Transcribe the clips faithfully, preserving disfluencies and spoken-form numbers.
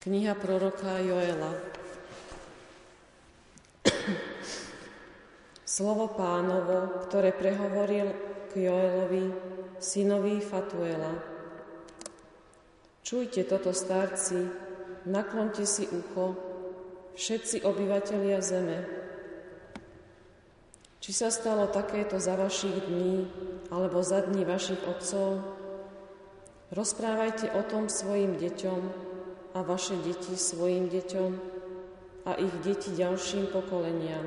Kniha proroka Joela. Slovo Pánovo, ktoré prehovoril k Joelovi, synovi Fatuela. Čujte toto, starci, naklonte si ucho, všetci obyvatelia zeme. Či sa stalo takéto za vašich dní, alebo za dní vašich otcov? Rozprávajte o tom svojim deťom, a vaše deti svojim deťom a ich deti ďalším pokoleniam.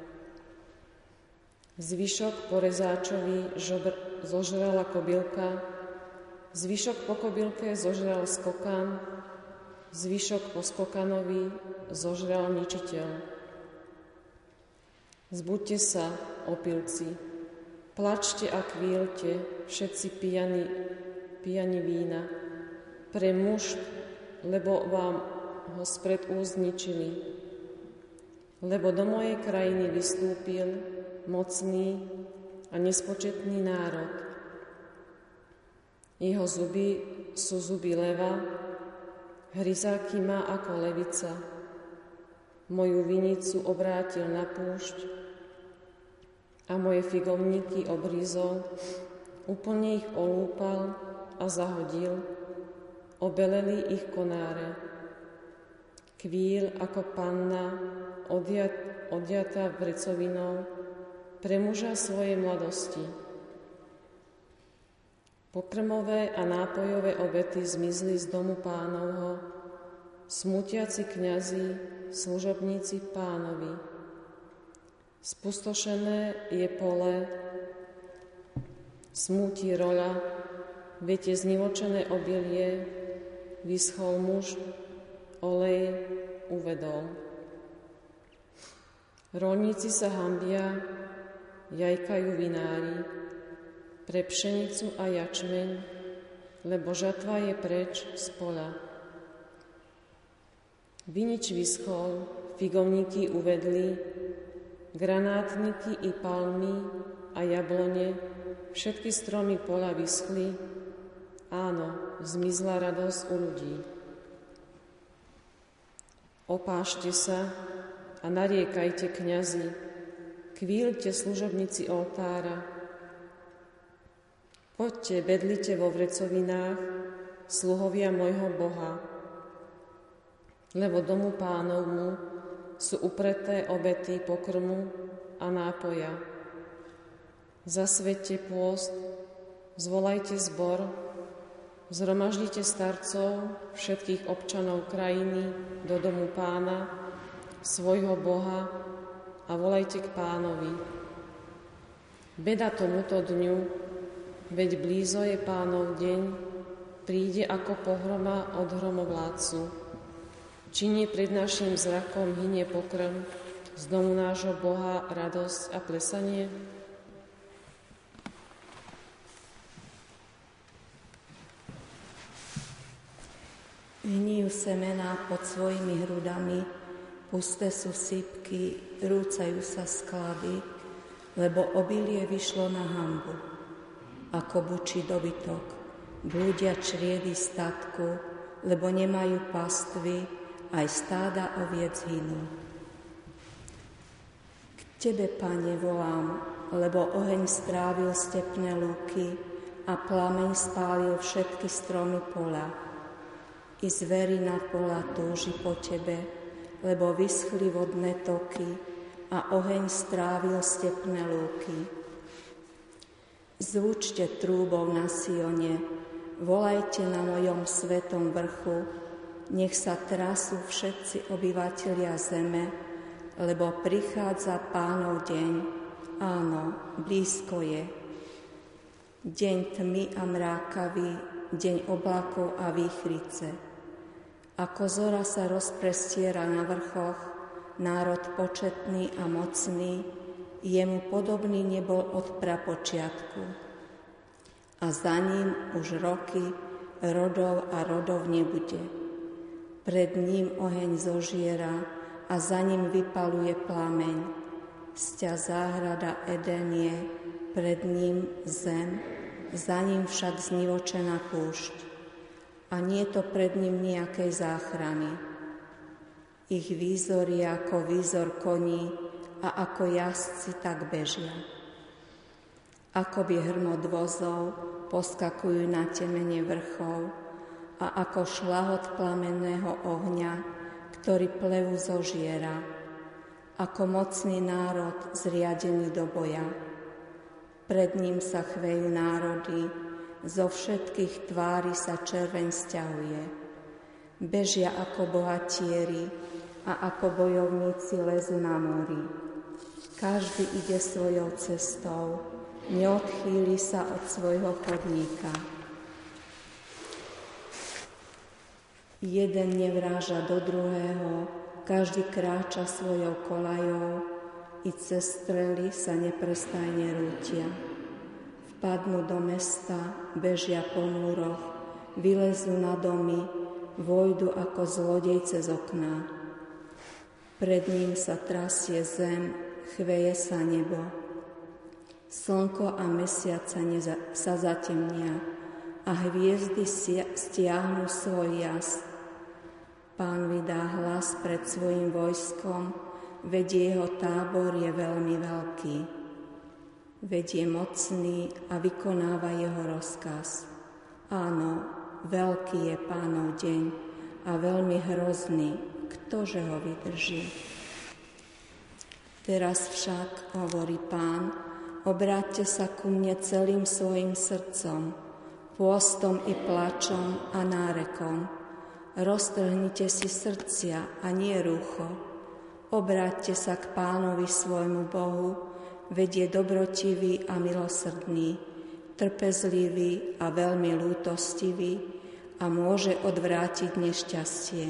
Zvyšok po rezáčovi žobr, zožrala kobylka, zvyšok po kobylke zožral skokan, zvyšok po skokanovi zožral ničiteľ. Zbuďte sa, opilci, plačte a kvílte, všetci pijani, pijani vína, pre muž, lebo vám ho spred úst zničili. Lebo do mojej krajiny vystúpil mocný a nespočetný národ. Jeho zuby sú zuby leva, hryzáky má ako levica. Moju vinicu obrátil na púšť a moje figovníky obrízol, úplne ich olúpal a zahodil, obeleli ich konáre. Kvíl ako panna, odjat, odjatá vrecovinou, pre muža svojej mladosti. Pokrmové a nápojové obety zmizli z domu Pánovho, smutiaci kňazi, služobníci Pánovi. Spustošené je pole, smúti roľa, viete znivočené obilie, vyschol muž, olej uvedol. Roľníci sa hanbia, jajkajú vinári, pre pšenicu a jačmeň, lebo žatva je preč z poľa. Vinič vyschol, figovníky uvedli, granátniky i palmy a jablone, všetky stromy poľa vyschli. Áno, zmizla radosť u ľudí. Opášte sa a nariekajte, kňazi, kvíľte, služobníci oltára. Poďte, bedlite vo vrecovinách, sluhovia môjho Boha, lebo domu Pánovmu sú upreté obety pokrmu a nápoja. Zasveťte pôst, zvolajte zbor, zhromaždite starcov, všetkých občanov krajiny do domu Pána, svojho Boha a volajte k Pánovi. Beda tomuto dňu, veď blízo je Pánov deň, príde ako pohroma od hromovládcu. Činí pred našim zrakom hynie pokrm, z domu nášho Boha radosť a plesanie. Hníjú semená pod svojimi hrudami, pusté sú sypky, rúcajú sa sklady, lebo obilie vyšlo na hanbu. Ako bučí dobytok, blúdia čriedy statku, lebo nemajú pastvy, aj stáda oviec hynú. K Tebe, Pane, volám, lebo oheň strávil stepné lúky a plameň spálil všetky stromy poľa. I zverina pola túži po Tebe, lebo vyschli vodné toky a oheň strávil stepné lúky. Zvučte trúbou na Sione, volajte na mojom svetom vrchu, nech sa trasú všetci obyvatelia zeme, lebo prichádza Pánov deň, áno, blízko je. Deň tmy a mrákavý, deň oblakov a výchrice. Ako zora sa rozprestiera na vrchoch, národ početný a mocný, jemu podobný nebol od prapočiatku. A za ním už roky rodov a rodov nebude. Pred ním oheň zožiera a za ním vypaluje plameň. Sťa záhrada Eden je, pred ním zem, za ním však znivočená púšť. a nie je to pred ním nejakej záchrany. Ich výzor je ako výzor koní a ako jazdci tak bežia. Akoby hrmot vozov poskakujú na temene vrchov a ako šľahot plamenného ohňa, ktorý plevu zožiera, ako mocný národ zriadený do boja. Pred ním sa chvejú národy, zo všetkých tvári sa červeň sťahuje. Bežia ako bohatieri a ako bojovníci lezu na múry. Každý ide svojou cestou, neodchýli sa od svojho chodníka. Jeden nevráža do druhého, každý kráča svojou koľajou, i cez strely sa neprestajne rútia. Vpadnú do mesta, bežia po múroch, vylezú na domy, vojdu ako zlodej cez okná. Pred ním sa trasie zem, chveje sa nebo. Slnko a mesiac sa, neza- sa zatemnia a hviezdy stiahnu svoj jas. Pán vydá hlas pred svojim vojskom, veď jeho tábor je veľmi veľký. Veď je mocný a vykonáva jeho rozkaz. Áno, veľký je Pánov deň a veľmi hrozný, ktože ho vydrží. Teraz však, hovorí Pán, obráťte sa ku mne celým svojim srdcom, pôstom i plačom a nárekom. Roztrhnite si srdcia a nie rúcho. Obráťte sa k Pánovi svojmu Bohu, veď je dobrotivý a milosrdný, trpezlivý a veľmi lútostivý a môže odvrátiť nešťastie.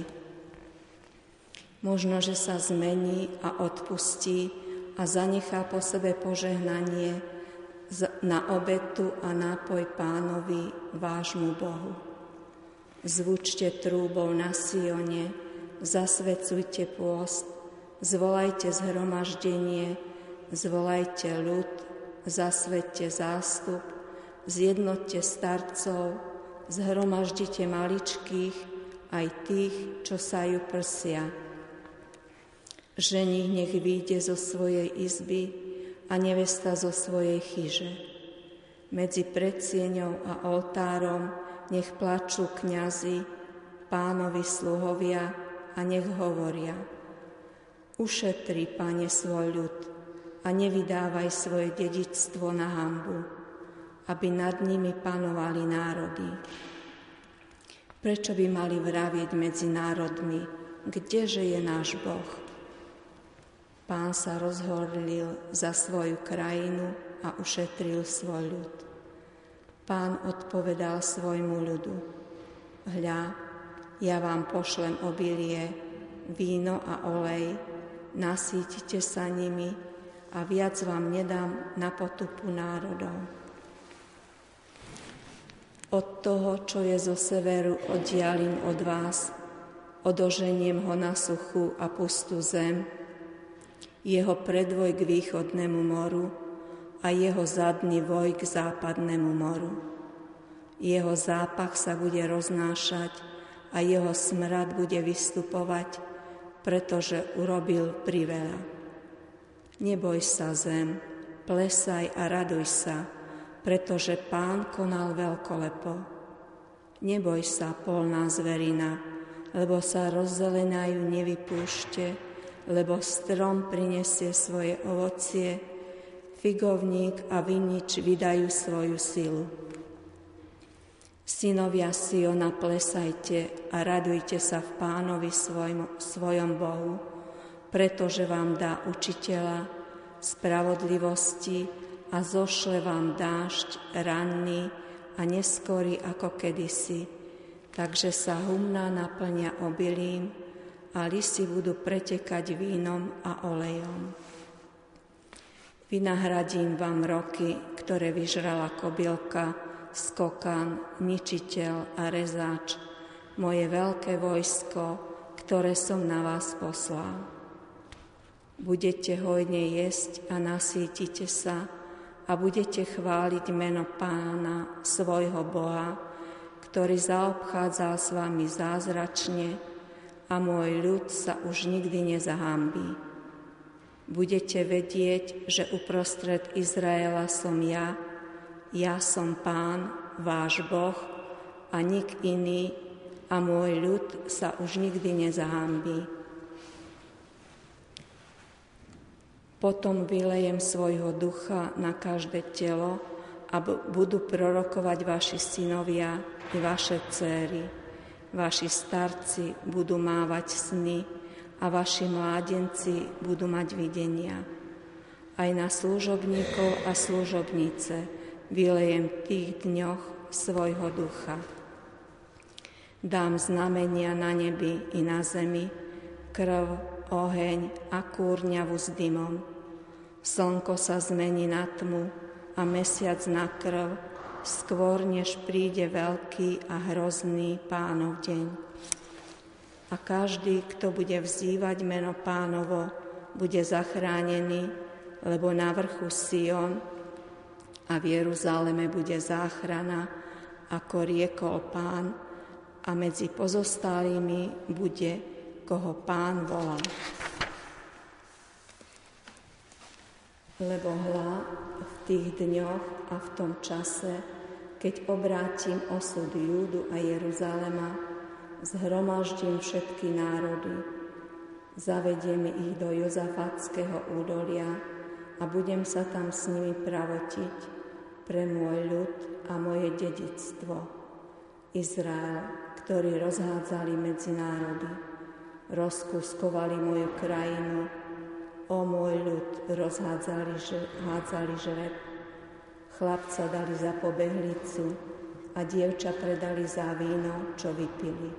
Možno, že sa zmení a odpustí a zanechá po sebe požehnanie na obetu a nápoj Pánovi, vášmu Bohu. Zvučte trúbou na Sione, zasvecujte pôst, zvolajte zhromaždenie, zvolajte ľud, zasvedte zástup, zjednoťte starcov, zhromaždite maličkých, aj tých, čo sajú prsia. Ženích nech vyjde zo svojej izby a nevesta zo svojej chyže. Medzi predsieňou a oltárom nech plačú kňazi, Pánovi sluhovia a nech hovoria: Ušetri, Pane, svoj ľud a nevydávaj svoje dedičstvo na hanbu, aby nad nimi panovali národy. Prečo by mali vravieť medzi národmi, kdeže je náš Boh? Pán sa rozhorlil za svoju krajinu a ušetril svoj ľud. Pán odpovedal svojmu ľudu: Hľa, ja vám pošlem obilie, víno a olej, nasýtite sa nimi a viac vám nedám na potupu národov. Od toho, čo je zo severu, oddialím od vás, odoženiem ho na suchú a pustú zem, jeho predvoj k východnému moru a jeho zadný voj k západnému moru. Jeho zápach sa bude roznášať a jeho smrad bude vystupovať, pretože urobil priveľa. Neboj sa, zem, plesaj a raduj sa, pretože Pán konal veľkolepo. Neboj sa, polná zverina, lebo sa rozzelenajú nevypúšte, lebo strom prinesie svoje ovocie, figovník a vinič vydajú svoju silu. Synovia Siona, plesajte a radujte sa v Pánovi svojom, svojom Bohu, pretože vám dá učiteľa spravodlivosti a zošle vám dážď ranný a neskorý ako kedysi, takže sa humná naplnia obilím a lisy budú pretekať vínom a olejom. Vynahradím vám roky, ktoré vyžrala kobylka, skokan, ničiteľ a rezáč, moje veľké vojsko, ktoré som na vás poslal. Budete hojne jesť a nasýtite sa a budete chváliť meno Pána, svojho Boha, ktorý zaobchádzal s vami zázračne a môj ľud sa už nikdy nezahambí. Budete vedieť, že uprostred Izraela som ja, ja som Pán, váš Boh a nik iný, a môj ľud sa už nikdy nezahambí. Potom vylejem svojho ducha na každé telo a budú prorokovať vaši synovia i vaše dcéry. Vaši starci budú mávať sny a vaši mládenci budú mať videnia. Aj na služobníkov a služobnice vylejem v tých dňoch svojho ducha. Dám znamenia na nebi i na zemi, krv, oheň a kúrňavu s dymom. Slnko sa zmení na tmu a mesiac na krv, skôr než príde veľký a hrozný Pánov deň. A každý, kto bude vzývať meno Pánovo, bude zachránený, lebo na vrchu Sion a v Jeruzaleme bude záchrana, ako riekol Pán, a medzi pozostalými bude, koho Pán volá. Lebo hľa, v tých dňoch a v tom čase, keď obrátim osud Júdu a Jeruzalema, zhromaždím všetky národy, zavediem ich do Jozafatského údolia a budem sa tam s nimi pravotiť pre môj ľud a moje dedičstvo. Izrael, ktorí rozhádzali medzi národy, rozkuskovali moju krajinu, o môj ľud, rozhádzali, hádzali žreb, chlapca dali za pobehlicu a dievča predali za víno, čo vypili.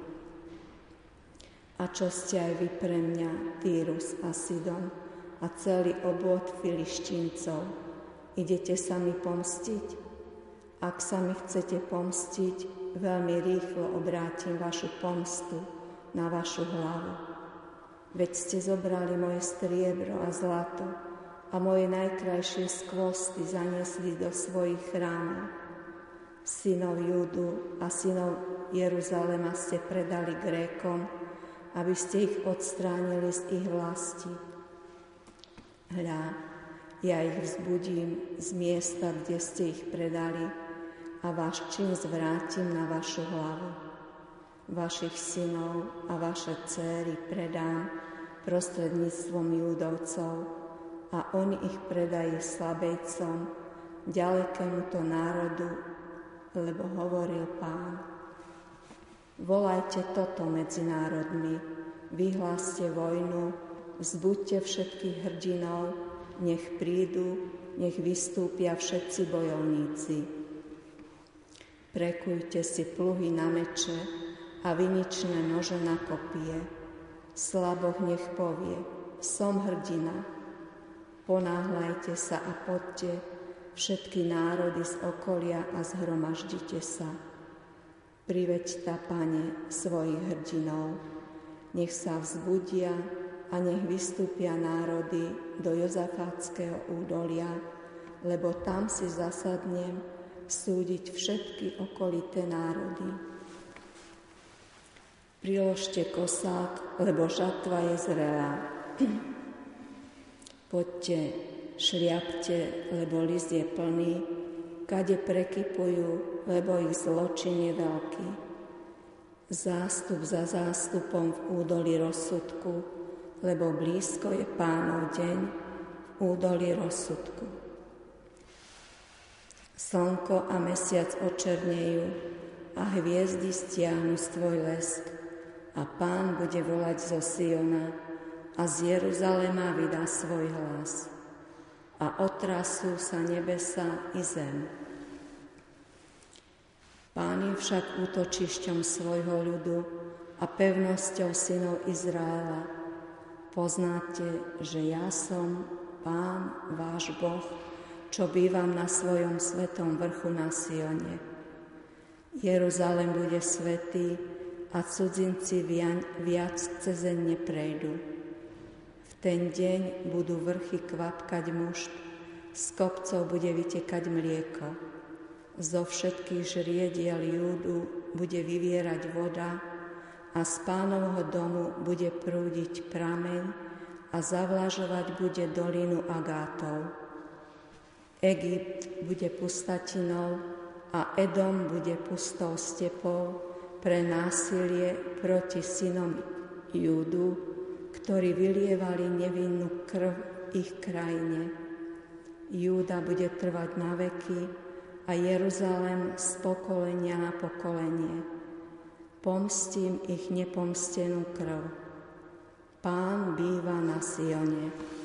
A čo ste aj vy pre mňa, Týrus a Sidon, a celý obvod Filištíncov, idete sa mi pomstiť? Ak sa mi chcete pomstiť, veľmi rýchlo obrátim vašu pomstu na vašu hlavu. Veď ste zobrali moje striebro a zlato a moje najkrajšie skvosty zaniesli do svojich chrámov. Synov Júdu a synov Jeruzalema ste predali Grékom, aby ste ich odstránili z ich vlasti. Hľa, ja ich vzbudím z miesta, kde ste ich predali, a váš čin zvrátim na vašu hlavu. Vašich synov a vaše dcéry predám prostredníctvom Júdovcov a oni ich predajú slabejcom, ďalekémuto národu, lebo hovoril Pán. Volajte toto medzi národmi, vyhláste vojnu, vzbuďte všetkých hrdinov, nech prídu, nech vystúpia všetci bojovníci. Prekujte si pluhy na meče a viničné nože na kopie. Slaboch nech povie, som hrdina. Ponáhľajte sa a poďte, všetky národy z okolia a zhromaždite sa. Priveď ta, Pane, svojich hrdinov. Nech sa vzbudia a nech vystúpia národy do Jozafatského údolia, lebo tam si zasadnem súdiť všetky okolité národy. Priložte kosák, lebo žatva je zrelá. Poďte, šliapte, lebo list je plný, kade prekypujú, lebo ich zločin je veľký. Zástup za zástupom v údolí rozsudku, lebo blízko je Pánov deň v údolí rozsudku. Slnko a mesiac očernejú a hviezdy stiahnu svoj lesk a Pán bude volať zo Siona a z Jeruzalema vydá svoj hlas a otrasú sa nebesa i zem. Pán je však útočišťom svojho ľudu a pevnosťou synov Izraela. Poznáte, že ja som Pán, váš Boh, čo bývam na svojom svetom vrchu na Sione. Jeruzalém bude svätý a cudzinci viac cezeň neprejdú. V ten deň budú vrchy kvapkať mušt, z kopcov bude vytekať mlieko. Zo všetkých žriediel Júdu bude vyvierať voda a z Pánovho domu bude prúdiť prameň a zavlažovať bude dolinu Agátov. Egypt bude pustatinou a Edom bude pustou stepou pre násilie proti synom Júdu, ktorí vylievali nevinnú krv v ich krajine. Júda bude trvať na veky a Jeruzalém z pokolenia na pokolenie. Pomstím ich nepomstenú krv. Pán býva na Sione.